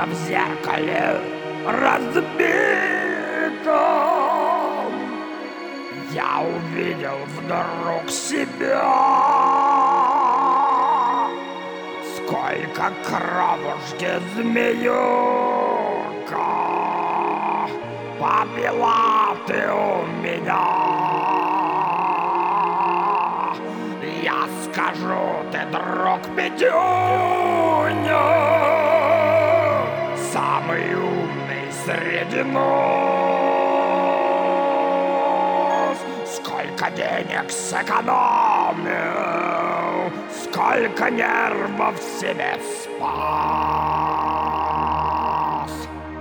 словно в зеркале разбитом, я увидел вдруг себя. Сколько кровушки, змеюка, попила ты у меня. Я скажу, ты, друг Петюня, самый умный среди нас. Сколько денег сэкономил, сколько нервов себе спас.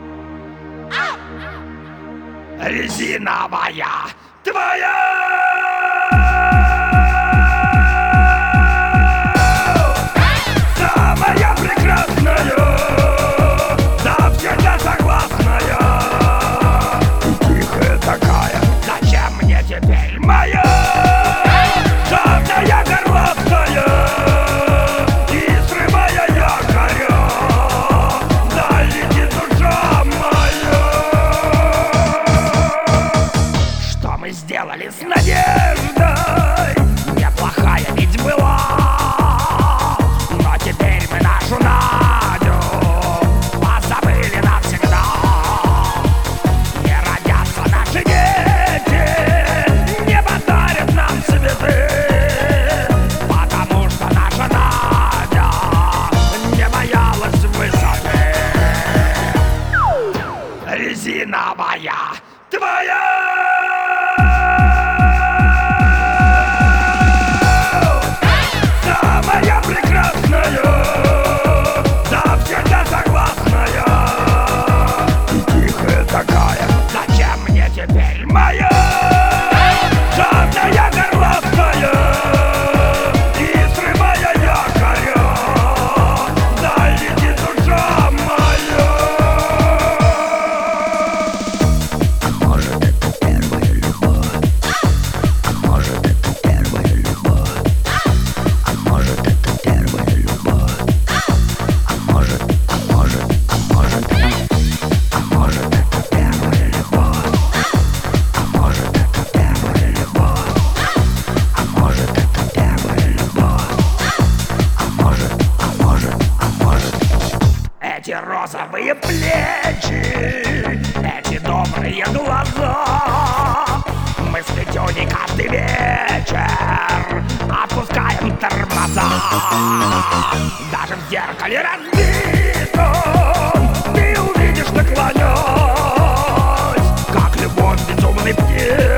Резиновая твоя! Самая прекрасная, да всегда согласная, тихая такая. Зачем мне теперь моя жадная горластая и срывая якоря, да летит душа моя? Что мы сделали с надеждой? Неплохая ведь была. Теперь мы нашу Надю позабыли навсегда. Не родятся наши дети, не подарят нам цветы, потому что наша Надя не боялась высоты. Резиновая твоя! Самая прекрасная, да всегда согласная, тихая такая. Зачем мне теперь моя жадная горластая и срывая якоря, да летит душа моя? А может, это первая любовь? А может, это первая любовь? А может, это первая любовь? А может, это первая любовь? А может, это первая любовь? А может, это первая любовь? А может. Эти розовые плечи, эти добрые глаза, мы с Петюней каждый вечер отпускаем тормоза. Даже в зеркале разбитом ты увидишь, наклонясь, как любовь безумной птицы